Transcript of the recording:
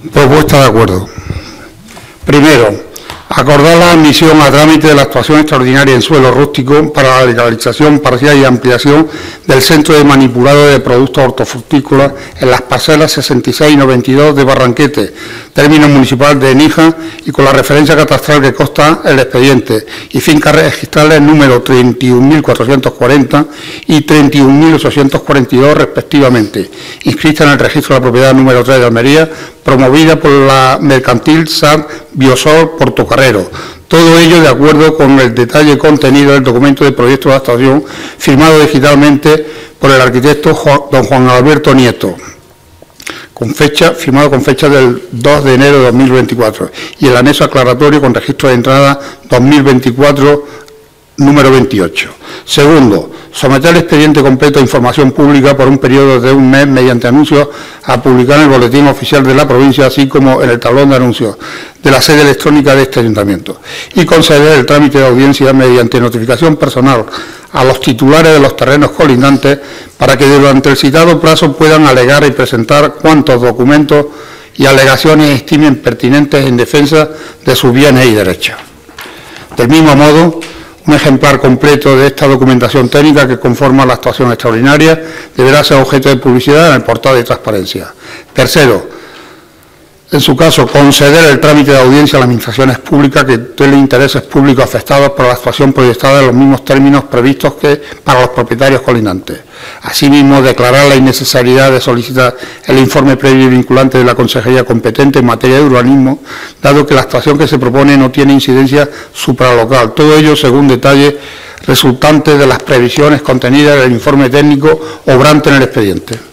Propuesta de acuerdo. Primero, acordar la admisión a trámite de la actuación extraordinaria en suelo rústico para la legalización parcial y ampliación del centro de manipulado de productos hortofrutícolas en las parcelas 66 y 92 de Barranquete, término municipal de Níjar, y con la referencia catastral que consta el expediente, y fincas registrales número 31.440 y 31.842 respectivamente, inscritas en el registro de la propiedad número 3 de Almería, promovida por la mercantil SAD Biosol Portocarrero. Todo ello de acuerdo con el detalle contenido del documento de proyecto de actuación firmado digitalmente por el arquitecto don Juan Alberto Nieto, firmado con fecha del 2 de enero de 2024, y el anexo aclaratorio con registro de entrada 2024 número 28. Segundo, someter el expediente completo a información pública por un periodo de un mes mediante anuncios a publicar en el boletín oficial de la provincia, así como en el tablón de anuncios de la sede electrónica de este ayuntamiento, y conceder el trámite de audiencia mediante notificación personal a los titulares de los terrenos colindantes para que durante el citado plazo puedan alegar y presentar cuantos documentos y alegaciones estimen pertinentes en defensa de sus bienes y derechos. Del mismo modo, un ejemplar completo de esta documentación técnica que conforma la actuación extraordinaria deberá ser objeto de publicidad en el portal de transparencia. Tercero, en su caso, conceder el trámite de audiencia a las administraciones públicas que tienen intereses públicos afectados por la actuación proyectada en los mismos términos previstos que para los propietarios colindantes. Asimismo, declarar la innecesariedad de solicitar el informe previo y vinculante de la Consejería competente en materia de urbanismo, dado que la actuación que se propone no tiene incidencia supralocal. Todo ello según detalle resultante de las previsiones contenidas en el informe técnico obrante en el expediente.